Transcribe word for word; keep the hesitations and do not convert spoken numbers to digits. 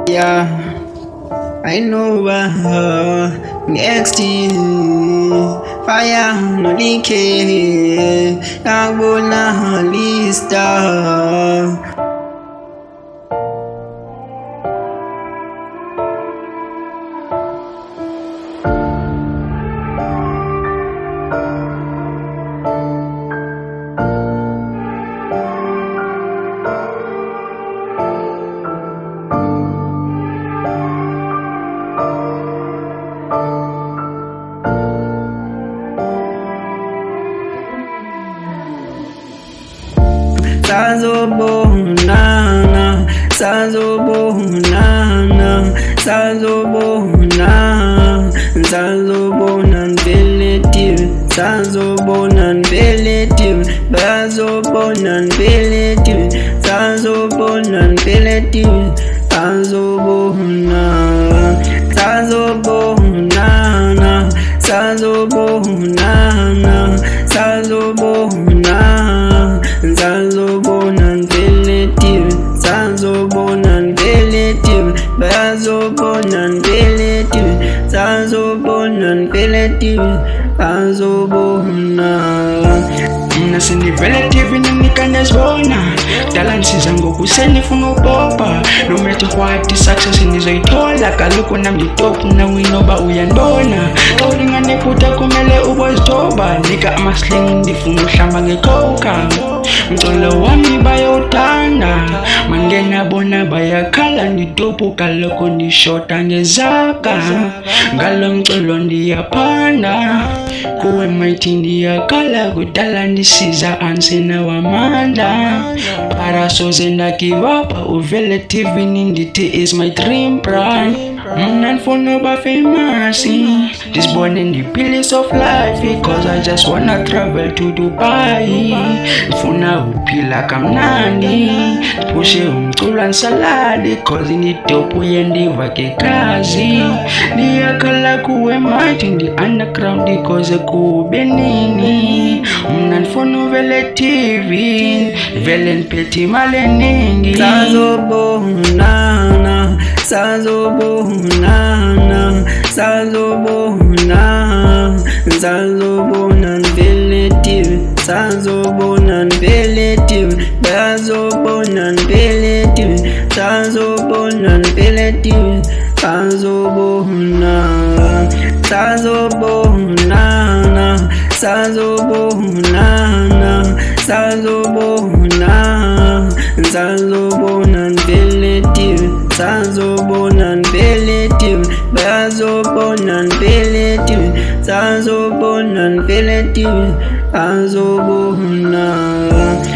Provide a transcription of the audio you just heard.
Yeah, I know uh, next year fire no decay. I will not lista. Sazobonana, sazobonana, sazobona, sazobonan beletive, sazobonan beletive, bazobonan beletive, sazobonan beletive, sazobona, sazobonana, sazobonana, sazobona. Sazobonan beletive, sazobonan beletive, bazobonan beletive, sazobonan beletive, sazobonan. Nasini relative ninikandazibona dala nsiza ngokuseni funa upopa no matter what the success nizoyithola kaloku nami top na winoba uyandona xa ulingane kuta kumele ubozithoba nika amasling ndifuna uhlamba ngecoca mcolo wami bayawuthanda mangena bona bayakhala nditopu kaloku ndishota ngezaka ngalo mcolo ndiyaphanda kuwe mighty ndiyakhala kudala ndisiza ansena wamanda para soze ndakivapa uvele T V nindithi is my dream brand mna ndifuna uba famous this born in the pillars of life because I just wanna travel to Dubai ndifuna uphila kamnandi ndipushe umculo ansaladi cause nditopu yendiva kekazi ndiyakhala kuwe mighty ndi underground ikoze kube nini mna ndifuna uvele T V vele ndiphethe imali eningi sazobonana sazobonana sazobona sazobonan beletive sazobonan beletive bazobonan beletive sazobonan beletive sazobona sazobonana sazobonana sazobona sazobonan beletive sazobonan beletive bazobonan beletive sazobonan beletive azobona